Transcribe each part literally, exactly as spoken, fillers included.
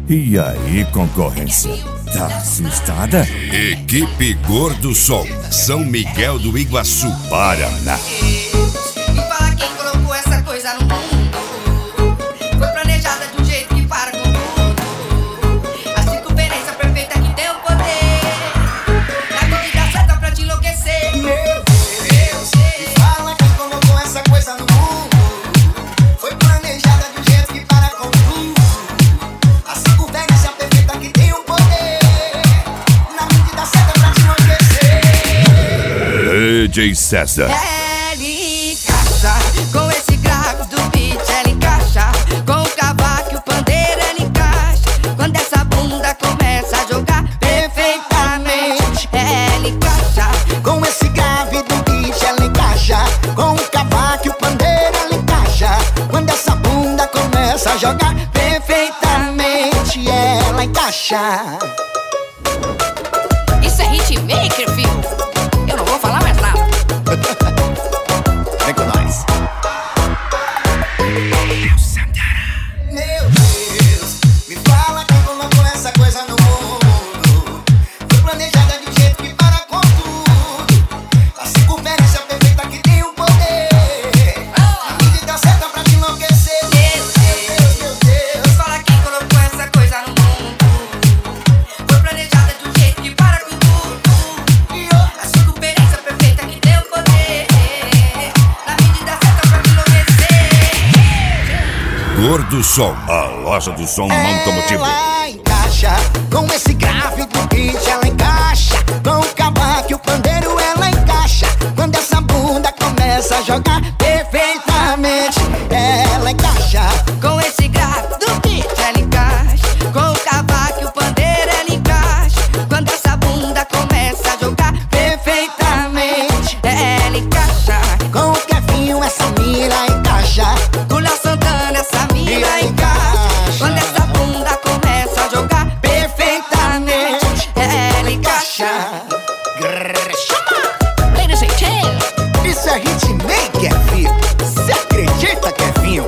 E aí, concorrência? Tá assustada? Equipe Gordo Som, São Miguel do Iguaçu, Paraná. Me fala quem colocou essa coisa no mundo. Foi planejada de um jeito que para com tudo. A circunferência perfeita que tem o poder. Na medida certa pra te enlouquecer. Meu Deus, me fala quem colocou essa coisa no mundo. Foi planejada de um jeito que para com tudo. A circunferência perfeita que tem o poder. Na medida certa pra te enlouquecer. D J César. Ela encaixa com esse grave do beat, ela encaixa com o cavaco e o pandeiro, ela encaixa quando essa bunda começa a jogar perfeitamente. Ela encaixa Com esse grave do beat ela encaixa. Com o cavaco e o pandeiro ela encaixa. Quando essa bunda começa a jogar perfeitamente, ela encaixa. Isso é hitmaker, filho. Eu não vou falar mais nada. Vem com nós. Meu Deus, me fala quem colocou essa coisa no mundo. Foi planejada de um jeito que para com tudo. A circunferência perfeita que tem o poder. A medida certa pra te enlouquecer. Meu Deus, Meu Deus. me fala quem colocou essa coisa no mundo. Foi planejada de um jeito que para com tudo. E eu- A circunferência perfeita que tem o poder. Na medida certa pra te enlouquecer. Gordo Som, a loja do som automotivo. Ela encaixa com esse grave do beat, ela encaixa com o cavaco e o pandeiro, ela encaixa quando essa bunda começa a jogar perfeitamente. Ela encaixa Com esse grave do beat, ela encaixa com o cavaco e o pandeiro, ela encaixa quando essa bunda começa a jogar perfeitamente. Ela encaixa com o Kevinho, essa mira encaixa. com o Léo Santana, essa mina encaixa quando essa bunda começa a jogar perfeitamente. Ela encaixa. Grrr, chama! Ladies and gentlemen, Isso é hitmaker, filho. Cê acredita, Kevinho?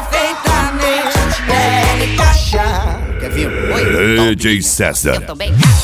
perfeitamente. Ela encaixa. Kevinho, oi. D J César. Também.